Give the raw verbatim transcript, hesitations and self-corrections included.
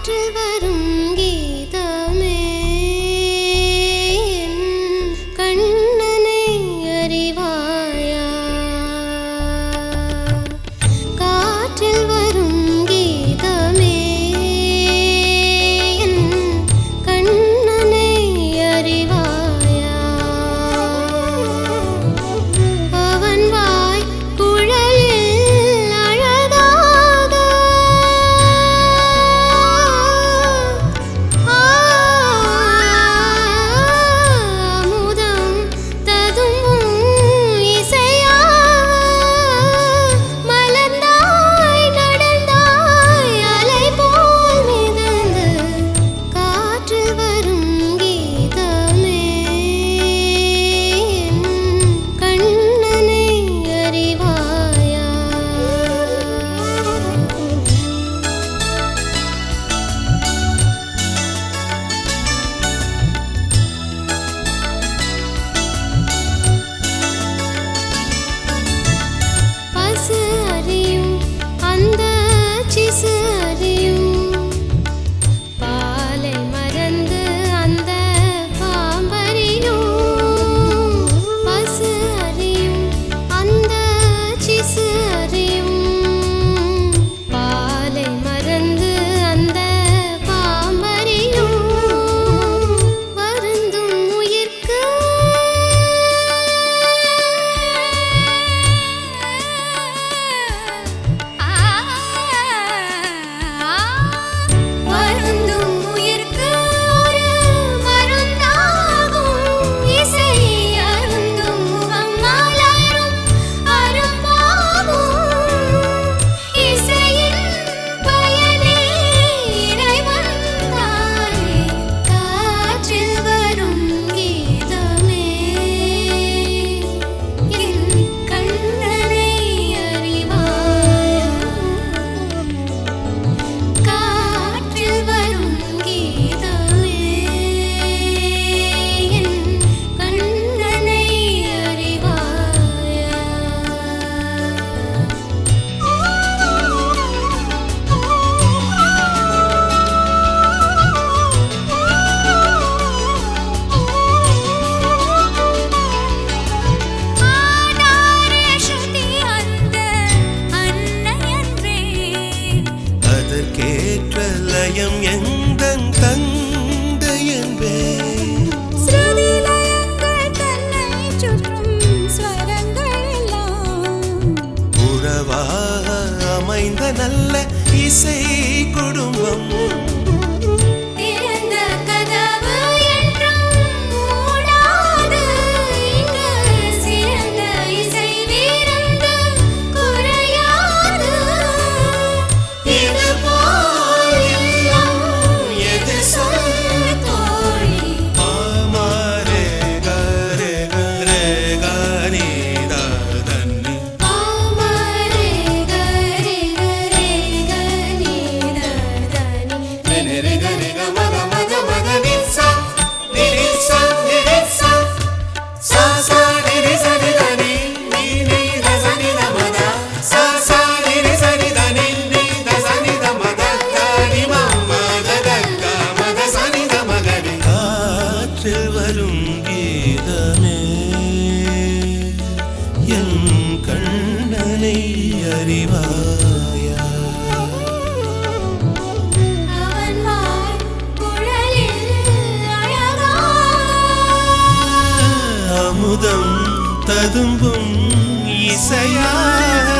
காற்றில் வரும் கீதமே கண்ணனை அறிவாயா காற்றில் வரும் கீதமே கண்ணனை அறிவாயா அவன் வாய் குழலில் அழகாக அமுதம் ததும்பும் இசையாக மலர்ந்தாய் நடந்தாய் அலை போல் மிதந்து காற்றில் வரும் கீதமே கண்ணனை அறிவாயா பசு அறியும் அந்த சிசு அறியும் பாலை மறந்து அந்த பாம்பறியும் பசு அறியும் அந்த சிசு அறியும் பாலை மறந்து அந்த பாம்பறியும் வருந்தும் உயிர்க்கு வருந்தும் உயிர்க்கு ஒரு மருந்தாகும் இசை அருந்தும் முகம் மலரும் அரும்பாகும் இசையின் பயனே இறைவன் தானே காற்றில் வரும் கீதமே என் கண்ணனை அறிவாயா காற்றில் வரும் கீதமே என் கண்ணனை அறிவாயா ஆதாரசக்தி அந்த அன்னையன்றே அதற்கேற்ற லயம் எந்தன் தந்தை என்பேன் ஸ்ருதி லயங்கள் தன்னை சுற்றும் ஸ்வரங்கள் எல்லாம் உறவாக அமைந்த நல்ல இசை குடும்பம் திறந்த கதவு என்றும் மூடாது இங்கு சிறந்த இசை விருந்து குறையாது இது போல் இல்லம் எது சொல் தோழி ஆமாரே கரே கரே கனிதா தன்னி ஆமரே கரே கரே கனித தனி நிரி கரி க மக மக மக நிசா நிரிசா நிரிசா சா சா நிரி சரி தனி நீ நீ த சனி த மத சா சா நிரி சரி தனி நீ த சனி த மத கரி மம்ம த க மத சனி த மகரி காற்றில் வரும் கீதமே என் கண்ணனை அறிவாயா அவன் வாய் குழலில் அழகாக அமுதம் ததும்பும் இசையா